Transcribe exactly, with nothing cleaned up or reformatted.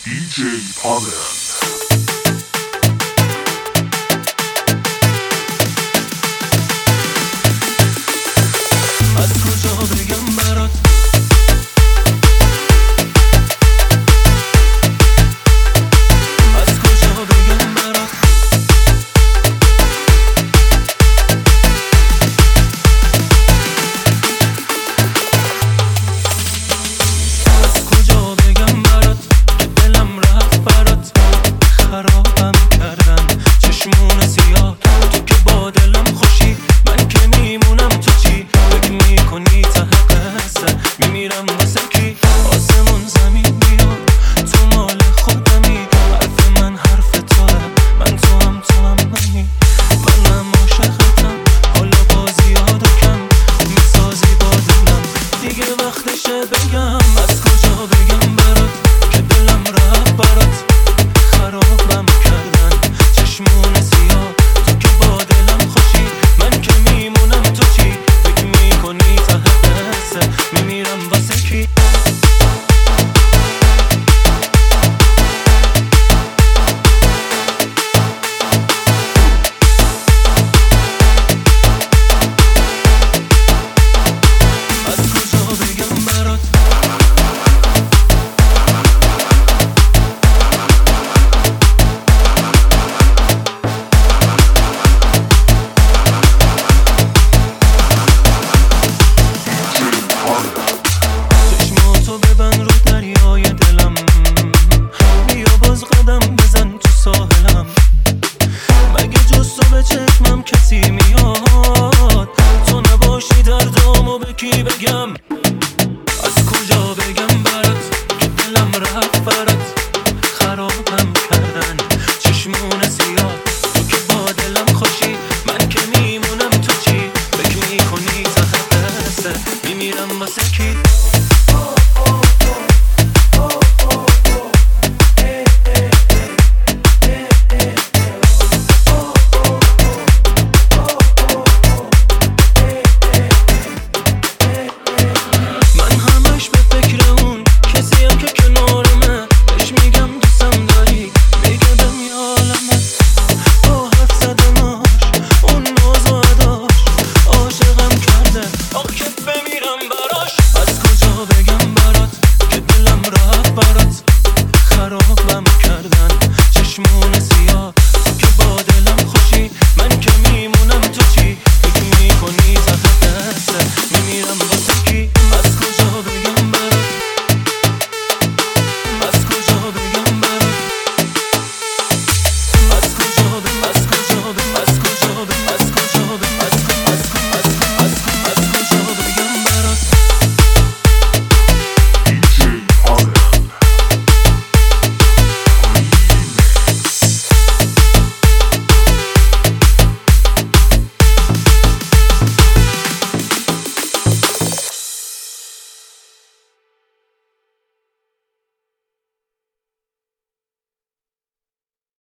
دی جی پاور. از کجا بگم برات از کجا بگم برات از کجا بگم برات که دلم رفت برات خرابم کردن چشمون زیاد تو که با دلم خوشی من که میمونم تو چی فکر میکنی ته قصه میمیرم واسه کی آسمون زمین میاد تو مال خودمی حرف من حرف توه من تو هم تو هم منی منم عاشقتم حالا بازی یاد کم میسازی با دلم دیگه وقتشه بگم از کجا بگم برات که دلم رفت برات خرابم کردن چشمون سیاه تو که با دلم خوشی من که میمونم تو چی فکر میکنی ته قصه میمیرم واسه کی از کجا بگم برات چشماتو ببند رو دریای دلم بیا باز قدم بزن تو ساحلم مگه جز تو به چشمم کسی میاد تو نباشی دردامو به کی بگم از کجا بگم برات که دلم رفت برات خرابم کردن چشمون سیاه تو که با دلم خوشی من که میمونم تو چی فکر میکنی ته قصه میمیرم واسه کی من همش به فکر اون کسی هم که کنارمه بهش میگم دوستم داری میگه بهم یه عالمه با حرف زدناش اون ناز و اداش عاشقم کرده آخ که بمیرم براش از کجا بگم برات که دلم رفت برات خراب